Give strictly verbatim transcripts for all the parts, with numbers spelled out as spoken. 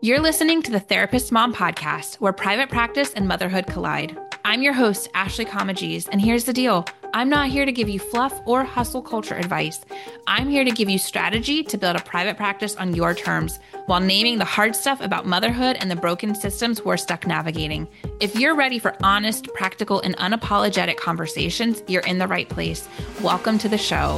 You're listening to the Therapist Mom Podcast, where private practice and motherhood collide. I'm your host, Ashley Comagese, and here's the deal. I'm not here to give you fluff or hustle culture advice. I'm here to give you strategy to build a private practice on your terms while naming the hard stuff about motherhood and the broken systems we're stuck navigating. If you're ready for honest, practical, and unapologetic conversations, you're in the right place. Welcome to the show.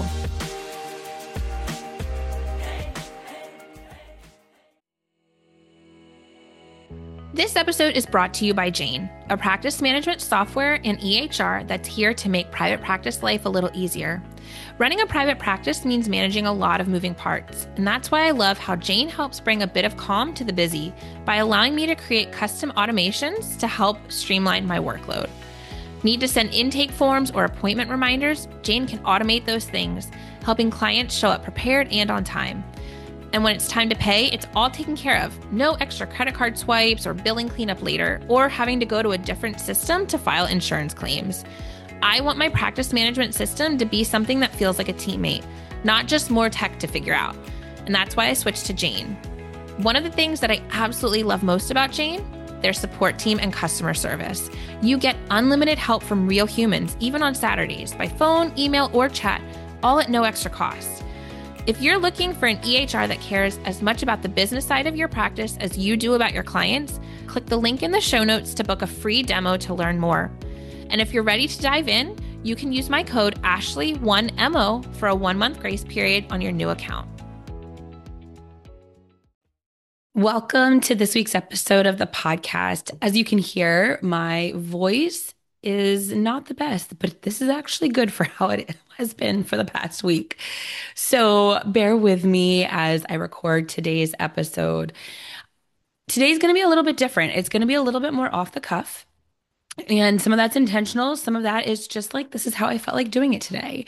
This episode is brought to you by Jane, a practice management software and E H R that's here to make private practice life a little easier. Running a private practice means managing a lot of moving parts, and that's why I love how Jane helps bring a bit of calm to the busy by allowing me to create custom automations to help streamline my workload. Need to send intake forms or appointment reminders? Jane can automate those things, helping clients show up prepared and on time. And when it's time to pay, it's all taken care of. No extra credit card swipes or billing cleanup later, or having to go to a different system to file insurance claims. I want my practice management system to be something that feels like a teammate, not just more tech to figure out. And that's why I switched to Jane. One of the things that I absolutely love most about Jane, their support team and customer service. You get unlimited help from real humans, even on Saturdays, by phone, email, or chat, all at no extra cost. If you're looking for an E H R that cares as much about the business side of your practice as you do about your clients, click the link in the show notes to book a free demo to learn more. And if you're ready to dive in, you can use my code Ashley one M O for a one-month grace period on your new account. Welcome to this week's episode of the podcast. As you can hear, my voice is not the best, but this is actually good for how it has been for the past week. So bear with me as I record today's episode. Today's going to be a little bit different. It's going to be a little bit more off the cuff. And some of that's intentional. Some of that is just like, this is how I felt like doing it today.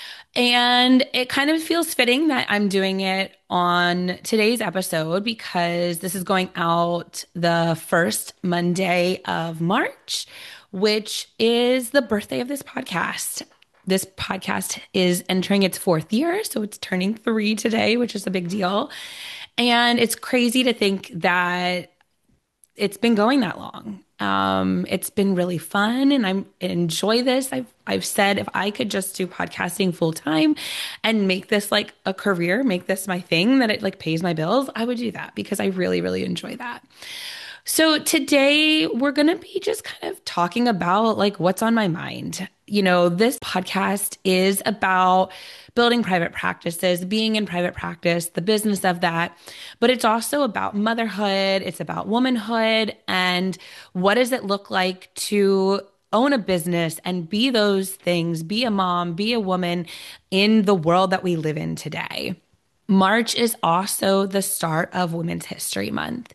And it kind of feels fitting that I'm doing it on today's episode because this is going out the first Monday of March, which is the birthday of this podcast. This podcast is entering its fourth year, so it's turning three today, which is a big deal. And it's crazy to think that it's been going that long. Um, it's been really fun, and I'm, I enjoy this. I've I've said if I could just do podcasting full time and make this like a career, make this my thing that it like pays my bills, I would do that because I really, really enjoy that. So today we're going to be just kind of talking about like what's on my mind. You know, this podcast is about building private practices, being in private practice, the business of that, but it's also about motherhood. It's about womanhood and what does it look like to own a business and be those things, be a mom, be a woman in the world that we live in today. March is also the start of Women's History Month.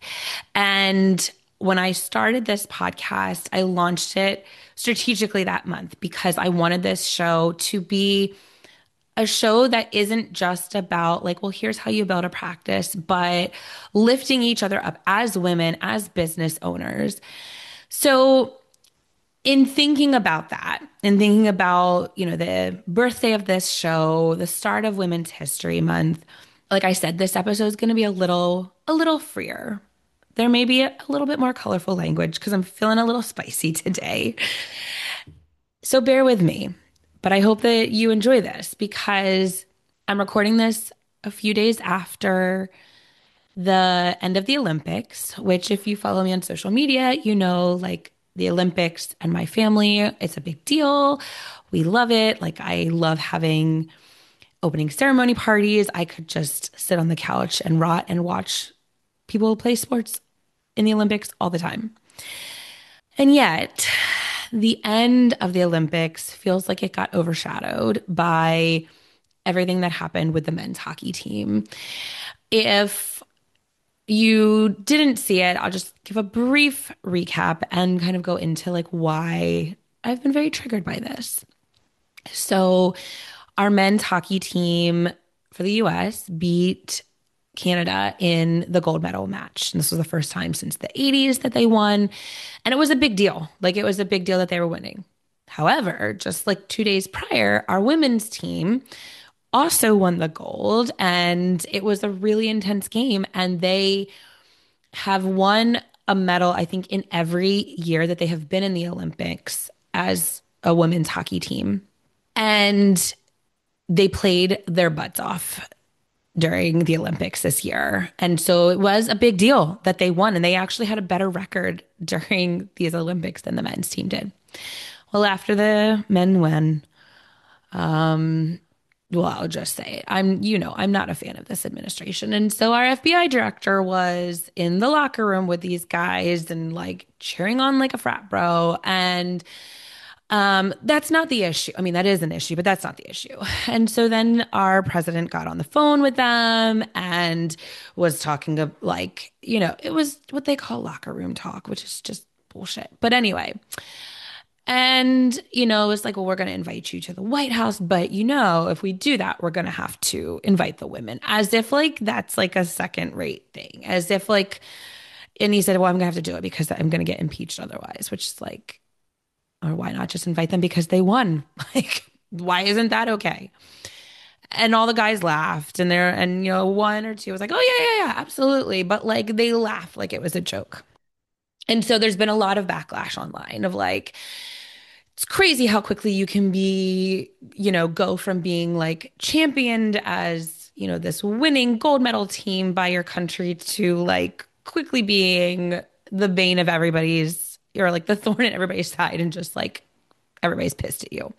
And when I started this podcast, I launched it strategically that month because I wanted this show to be a show that isn't just about like, well, here's how you build a practice, but lifting each other up as women, as business owners. So in thinking about that and thinking about, you know, the birthday of this show, the start of Women's History Month, like I said, this episode is going to be a little, a little freer. There may be a, a little bit more colorful language because I'm feeling a little spicy today. So bear with me, but I hope that you enjoy this because I'm recording this a few days after the end of the Olympics, which if you follow me on social media, you know, like the Olympics and my family, it's a big deal. We love it. Like I love having opening ceremony parties. I could just sit on the couch and rot and watch people play sports in the Olympics all the time. And yet, the end of the Olympics feels like it got overshadowed by everything that happened with the men's hockey team. If you didn't see it, I'll just give a brief recap and kind of go into like why I've been very triggered by this. So our men's hockey team for the U S beat Canada in the gold medal match. And this was the first time since the eighties that they won. And it was a big deal. Like it was a big deal that they were winning. However, just like two days prior, our women's team also won the gold. And it was a really intense game. And they have won a medal, I think, in every year that they have been in the Olympics as a women's hockey team. And they played their butts off during the Olympics this year. And so it was a big deal that they won. And they actually had a better record during these Olympics than the men's team did. Well, after the men won, well, I'll just say it. I'm, you know, I'm not a fan of this administration. And so our F B I director was in the locker room with these guys and like cheering on like a frat bro. And um, that's not the issue. I mean, that is an issue, but that's not the issue. And so then our president got on the phone with them and was talking of like, you know, it was what they call locker room talk, which is just bullshit. But anyway, and, you know, it's like, well, we're going to invite you to the White House. But, you know, if we do that, we're going to have to invite the women as if like that's like a second rate thing, as if like, and he said, well, I'm going to have to do it because I'm going to get impeached otherwise, which is like, or why not just invite them because they won? Like, why isn't that okay? And all the guys laughed and they're, and, you know, one or two was like, oh, yeah, yeah, yeah, absolutely. But like, they laughed like it was a joke. And so there's been a lot of backlash online of like, it's crazy how quickly you can be, you know, go from being like championed as, you know, this winning gold medal team by your country to like quickly being the bane of everybody's, or like the thorn in everybody's side and just like everybody's pissed at you.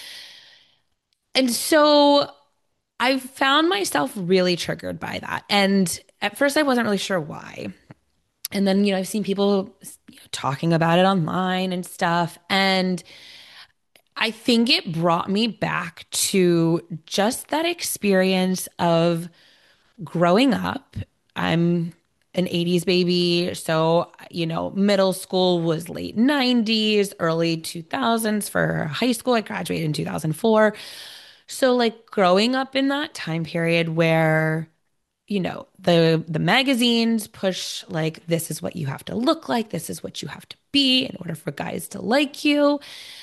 And so I found myself really triggered by that. And at first I wasn't really sure why. And then, you know, I've seen people you know, talking about it online and stuff. And I think it brought me back to just that experience of growing up. I'm an eighties baby. So, you know, middle school was late nineties, early two thousands for high school. I graduated in two thousand four. So, like, growing up in that time period where, you know, the the magazines push like this is what you have to look like, this is what you have to be in order for guys to like you.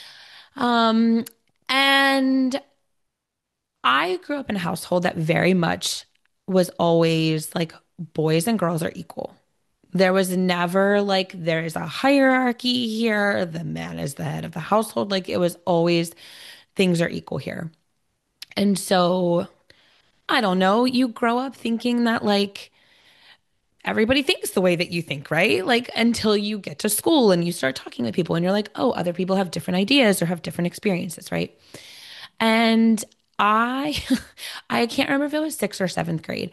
Um, and I grew up in a household that very much was always like boys and girls are equal. There was never like there is a hierarchy here. The man is the head of the household. Like it was always things are equal here. And so I don't know, you grow up thinking that like everybody thinks the way that you think, right? Like until you get to school and you start talking to people and you're like, oh, other people have different ideas or have different experiences, right? And I I can't remember if it was sixth or seventh grade.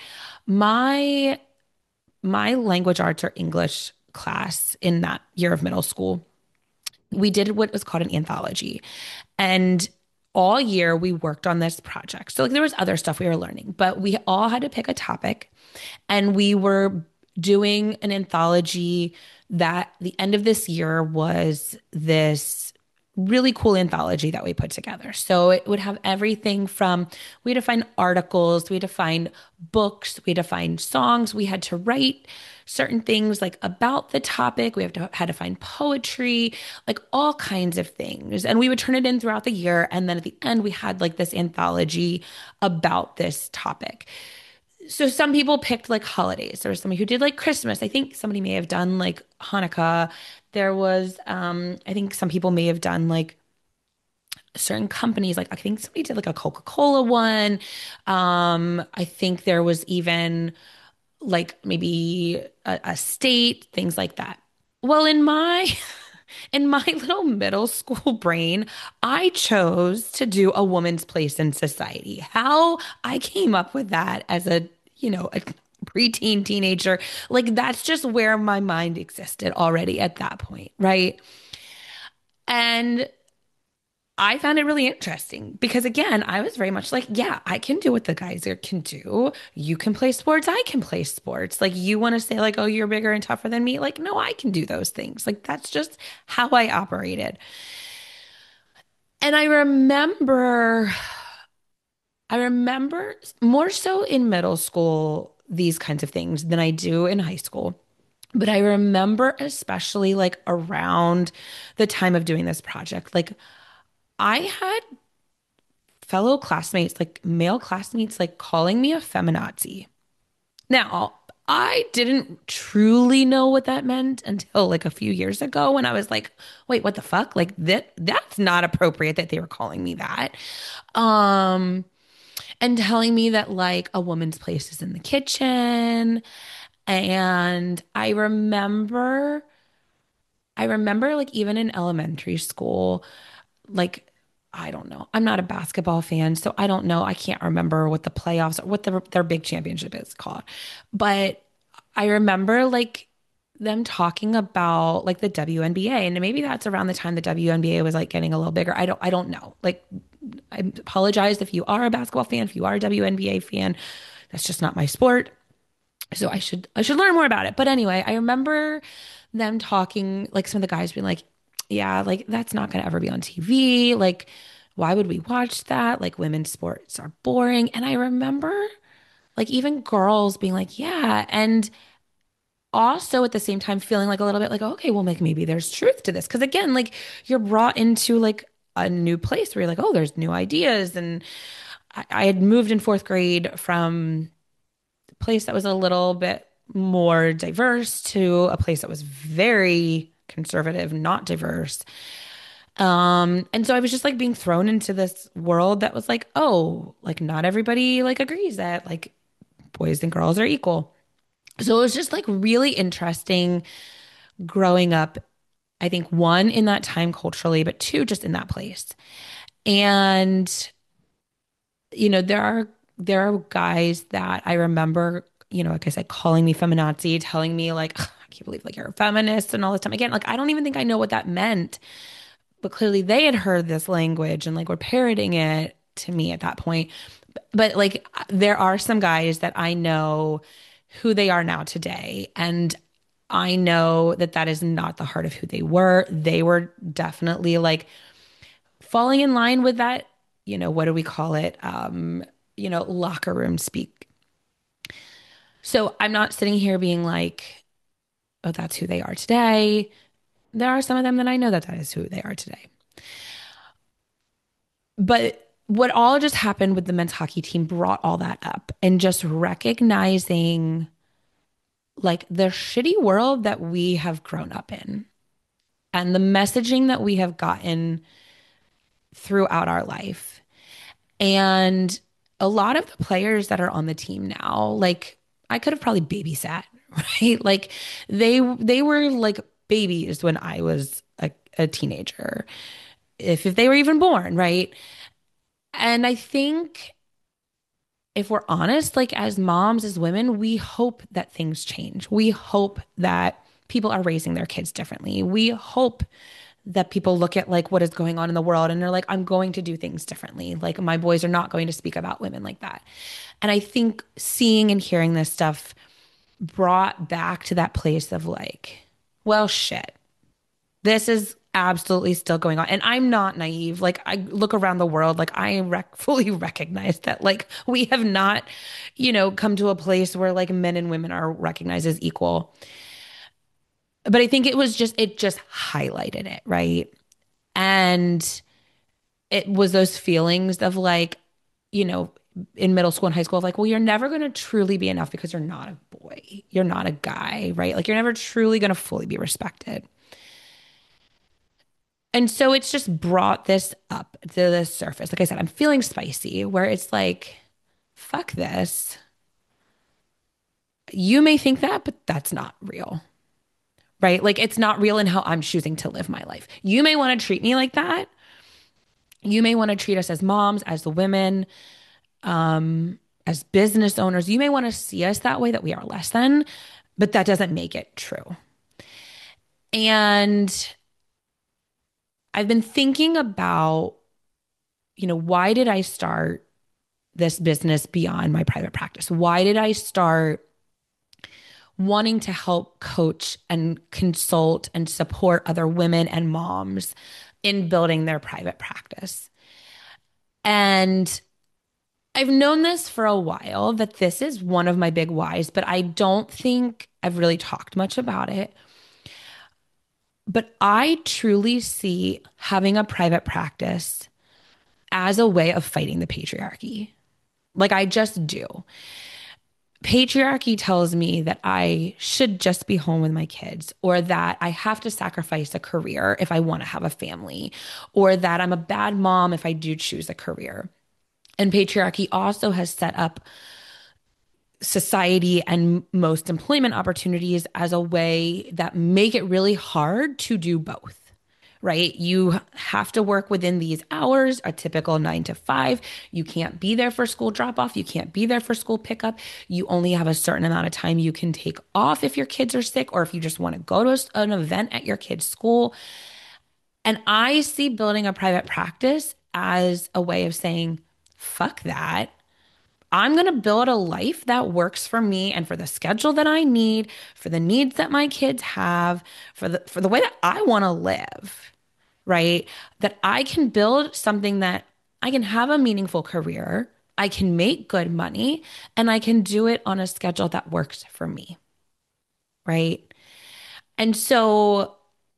My my language arts or English class in that year of middle school, we did what was called an anthology. And all year we worked on this project. So like there was other stuff we were learning, but we all had to pick a topic and we were doing an anthology that the end of this year was this really cool anthology that we put together. So it would have everything from we had to find articles, we had to find books, we had to find songs, we had to write certain things like about the topic. We have to had to find poetry, like all kinds of things. And we would turn it in throughout the year. And then at the end, we had like this anthology about this topic. So some people picked like holidays. There was somebody who did like Christmas. I think somebody may have done like Hanukkah. There was, um, I think some people may have done like certain companies. Like I think somebody did like a Coca-Cola one. Um, I think there was even like maybe a, a state, things like that. Well, in my in my little middle school brain, I chose to do a woman's place in society. How I came up with that as a, you know, a preteen teenager, like that's just where my mind existed already at that point, right? And I found it really interesting because again, I was very much like, yeah, I can do what the guys here can do. You can play sports, I can play sports. Like you want to say like, oh, you're bigger and tougher than me? Like, no, I can do those things. Like that's just how I operated. And I remember I remember more so in middle school these kinds of things than I do in high school. But I remember especially like around the time of doing this project, like I had fellow classmates, like male classmates, like calling me a feminazi. Now, I didn't truly know what that meant until like a few years ago when I was like, wait, what the fuck? Like that that's not appropriate that they were calling me that. Um, and telling me that like a woman's place is in the kitchen. And I remember I remember like even in elementary school, like I don't know. I'm not a basketball fan, so I don't know. I can't remember what the playoffs or what the, their big championship is called. But I remember like them talking about like the W N B A, and maybe that's around the time the W N B A was like getting a little bigger. I don't I don't know. Like I apologize if you are a basketball fan, if you are a W N B A fan. That's just not my sport. So I should I should learn more about it. But anyway, I remember them talking, like some of the guys being like, yeah, like that's not gonna ever be on T V. Like, why would we watch that? Like women's sports are boring. And I remember like even girls being like, yeah. And also at the same time feeling like a little bit like, okay, well, like maybe there's truth to this. Cause again, like you're brought into like a new place where you're like, oh, there's new ideas. And I, I had moved in fourth grade from place that was a little bit more diverse to a place that was very conservative, not diverse. Um, and so I was just like being thrown into this world that was like, oh, like not everybody like agrees that like boys and girls are equal. So it was just like really interesting growing up. I think one in that time culturally, but two just in that place. And you know, there are there are guys that I remember, you know, like I said, calling me feminazi, telling me like, "Ugh, I can't believe like you're a feminist and all this time. Again, like I don't even think I know what that meant, but clearly they had heard this language and like were parroting it to me at that point. But like there are some guys that I know who they are now today, and I know that that is not the heart of who they were. They were definitely like falling in line with that, you know, what do we call it? Um, you know, locker room speak. So I'm not sitting here being like, oh, that's who they are today. There are some of them that I know that that is who they are today. But what all just happened with the men's hockey team brought all that up and just recognizing like the shitty world that we have grown up in and the messaging that we have gotten throughout our life. And a lot of the players that are on the team now, like I could have probably babysat, right? Like they they were like babies when I was a, a teenager, if if they were even born, right? And I think if we're honest, like as moms, as women, we hope that things change. We hope that people are raising their kids differently. We hope that people look at like what is going on in the world and they're like, I'm going to do things differently. Like my boys are not going to speak about women like that. And I think seeing and hearing this stuff brought back to that place of like, well, shit, this is absolutely still going on. And I'm not naive. Like I look around the world, like I rec- fully recognize that like we have not, you know, come to a place where like men and women are recognized as equal. But I think it was just, it just highlighted it, right? And it was those feelings of like, you know, in middle school and high school of like, well, you're never going to truly be enough because you're not a boy. You're not a guy, right? Like you're never truly going to fully be respected. And so it's just brought this up to the surface. Like I said, I'm feeling spicy where it's like, fuck this. You may think that, but that's not real, right? Like it's not real in how I'm choosing to live my life. You may want to treat me like that. You may want to treat us as moms, as the women, um, as business owners. You may want to see us that way, that we are less than, but that doesn't make it true. And I've been thinking about, you know, why did I start this business beyond my private practice? Why did I start wanting to help coach and consult and support other women and moms in building their private practice? And I've known this for a while that this is one of my big whys, but I don't think I've really talked much about it. But I truly see having a private practice as a way of fighting the patriarchy. Like I just do. Patriarchy tells me that I should just be home with my kids, or that I have to sacrifice a career if I want to have a family, or that I'm a bad mom if I do choose a career. And patriarchy also has set up society and most employment opportunities as a way that make it really hard to do both. Right? You have to work within these hours, a typical nine to five. You can't be there for school drop off. You can't be there for school pickup. You only have a certain amount of time you can take off if your kids are sick or if you just want to go to an event at your kid's school. And I see building a private practice as a way of saying, fuck that. I'm going to build a life that works for me and for the schedule that I need, for the needs that my kids have, for the for the way that I want to live, right? That I can build something that I can have a meaningful career, I can make good money, and I can do it on a schedule that works for me, right? And so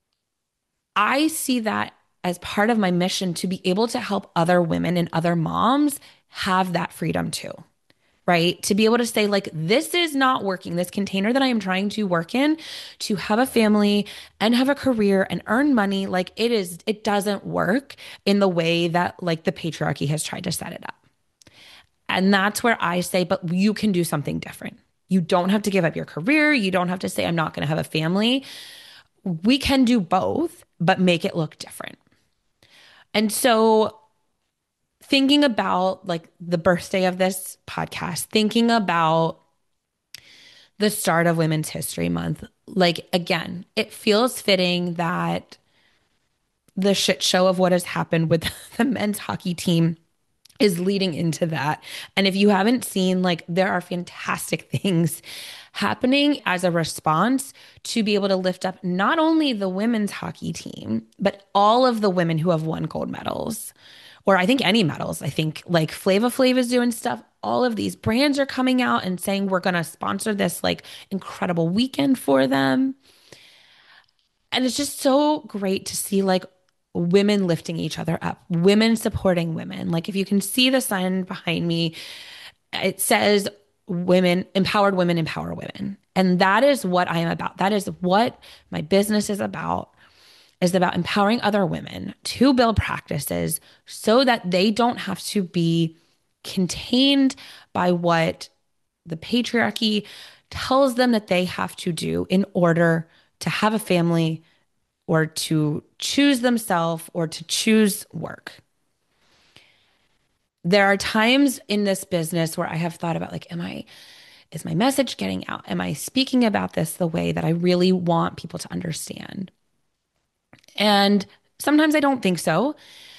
I see that as part of my mission to be able to help other women and other moms have that freedom too, right? To be able to say, like, this is not working. This container that I am trying to work in to have a family and have a career and earn money, like, it is, it doesn't work in the way that, like, the patriarchy has tried to set it up. And that's where I say, but you can do something different. You don't have to give up your career. You don't have to say, I'm not going to have a family. We can do both, but make it look different. And so thinking about like the birthday of this podcast, thinking about the start of Women's History Month, like again, it feels fitting that the shit show of what has happened with the men's hockey team is leading into that. And if you haven't seen, like, there are fantastic things happening as a response to be able to lift up not only the women's hockey team, but all of the women who have won gold medals, or I think any medals. I think like Flava Flav is doing stuff. All of these brands are coming out and saying, we're going to sponsor this like incredible weekend for them. And it's just so great to see like women lifting each other up, women supporting women. Like if you can see the sign behind me, it says women, empowered women, empower women. And that is what I am about. That is what my business is about, is about empowering other women to build practices so that they don't have to be contained by what the patriarchy tells them that they have to do in order to have a family or to choose themselves or to choose work. There are times in this business where I have thought about like, am I, is my message getting out? Am I speaking about this the way that I really want people to understand? And sometimes I don't think so.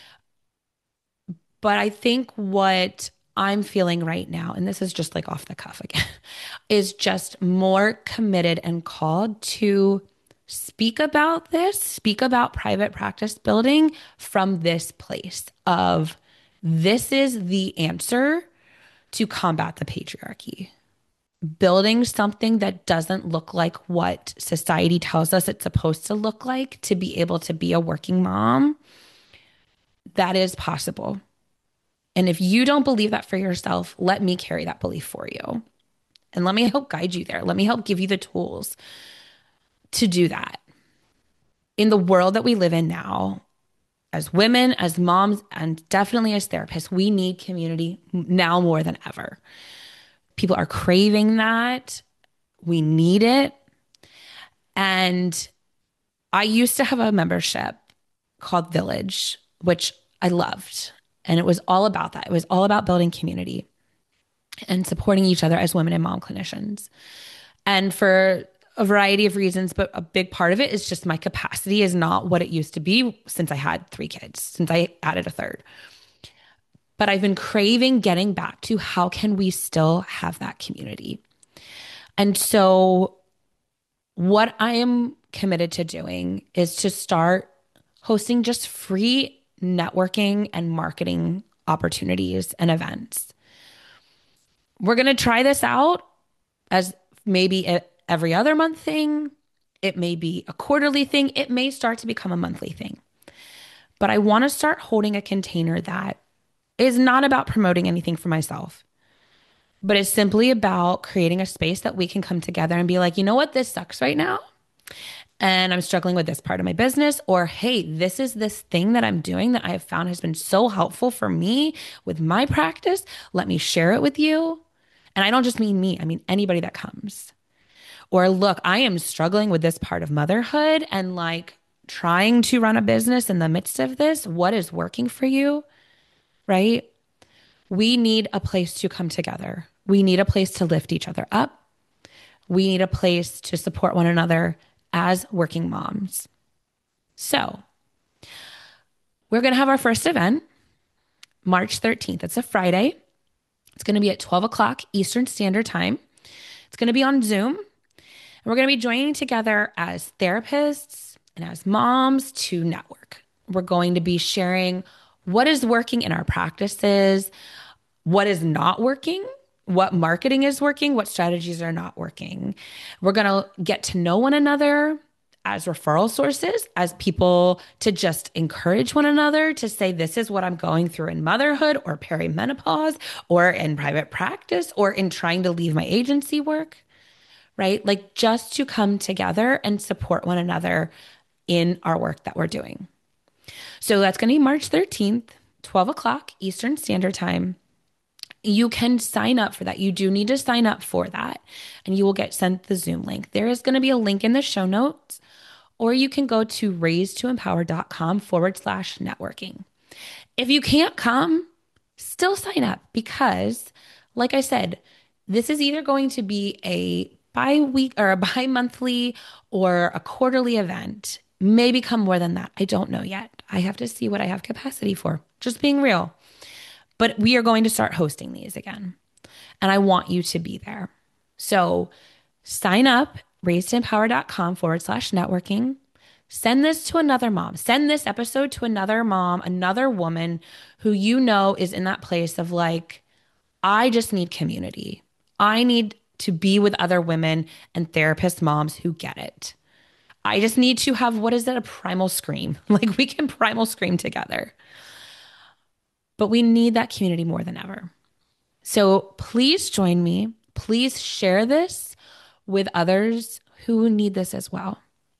But I think what I'm feeling right now, and this is just like off the cuff again, is just more committed and called to speak about this, speak about private practice building from this place of this is the answer to combat the patriarchy. Building something that doesn't look like what society tells us it's supposed to look like to be able to be a working mom, that is possible. And if you don't believe that for yourself, let me carry that belief for you. And let me help guide you there. Let me help give you the tools to do that. In the world that we live in now, as women, as moms, and definitely as therapists, we need community now more than ever. People are craving that. We need it. And I used to have a membership called Village, which I loved. And it was all about that. It was all about building community and supporting each other as women and mom clinicians. And for a variety of reasons, but a big part of it is just my capacity is not what it used to be since I had three kids, since I added a third. But I've been craving getting back to how can we still have that community? And so what I am committed to doing is to start hosting just free networking and marketing opportunities and events. We're going to try this out as maybe a every other month thing. It may be a quarterly thing. It may start to become a monthly thing. But I want to start holding a container that is not about promoting anything for myself. But it's simply about creating a space that we can come together and be like, you know what, this sucks right now. And I'm struggling with this part of my business. Or, hey, this is this thing that I'm doing that I have found has been so helpful for me with my practice. Let me share it with you. And I don't just mean me, I mean anybody that comes. Or, look, I am struggling with this part of motherhood and like trying to run a business in the midst of this. What is working for you? Right? We need a place to come together. We need a place to lift each other up. We need a place to support one another as working moms. So we're going to have our first event March thirteenth. It's a Friday. It's going to be at twelve o'clock Eastern Standard Time. It's going to be on Zoom. And we're going to be joining together as therapists and as moms to network. We're going to be sharing what is working in our practices, what is not working, what marketing is working, what strategies are not working. We're going to get to know one another as referral sources, as people to just encourage one another to say, this is what I'm going through in motherhood or perimenopause or in private practice or in trying to leave my agency work, right? Like just to come together and support one another in our work that we're doing. So that's going to be March thirteenth, twelve o'clock Eastern Standard Time. You can sign up for that. You do need to sign up for that, and you will get sent the Zoom link. There is going to be a link in the show notes, or you can go to raise to empower dot com forward slash networking. If you can't come, still sign up because, like I said, this is either going to be a bi-week or a bi-monthly or a quarterly event. Maybe come more than that. I don't know yet. I have to see what I have capacity for. Just being real. But we are going to start hosting these again. And I want you to be there. So sign up, raise to empower dot com forward slash networking. Send this to another mom. Send this episode to another mom, another woman who you know is in that place of like, I just need community. I need to be with other women and therapist moms who get it. I just need to have, what is it, a primal scream? Like we can primal scream together. But we need that community more than ever. So please join me. Please share this with others who need this as well.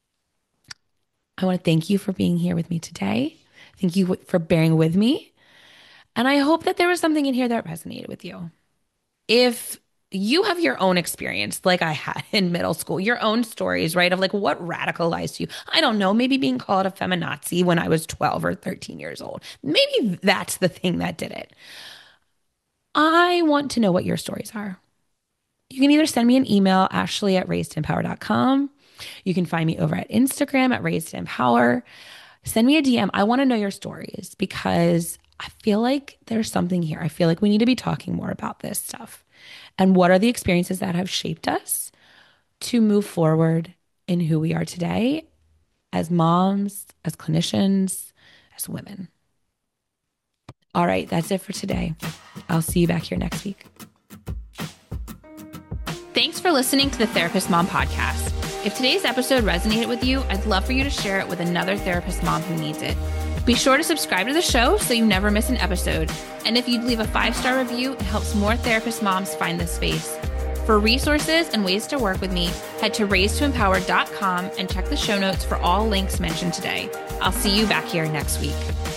I want to thank you for being here with me today. Thank you for bearing with me. And I hope that there was something in here that resonated with you. If you have your own experience, like I had in middle school, your own stories, right? Of like what radicalized you. I don't know, maybe being called a feminazi when I was twelve or thirteen years old. Maybe that's the thing that did it. I want to know what your stories are. You can either send me an email, Ashley at raise to empower dot com. You can find me over at Instagram at raise to empower. Send me a D M. I want to know your stories because I feel like there's something here. I feel like we need to be talking more about this stuff. And what are the experiences that have shaped us to move forward in who we are today as moms, as clinicians, as women. All right, that's it for today. I'll see you back here next week. Thanks for listening to the Therapist Mom Podcast. If today's episode resonated with you, I'd love for you to share it with another therapist mom who needs it. Be sure to subscribe to the show so you never miss an episode. And if you'd leave a five-star review, it helps more therapist moms find this space. For resources and ways to work with me, head to raise to empower dot com and check the show notes for all links mentioned today. I'll see you back here next week.